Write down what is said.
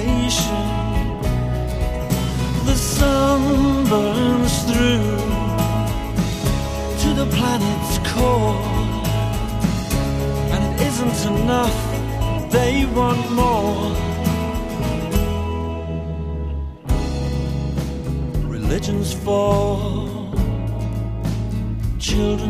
nation. The sun burns through to the planet's core, and it isn't enough, they want more. Religions for children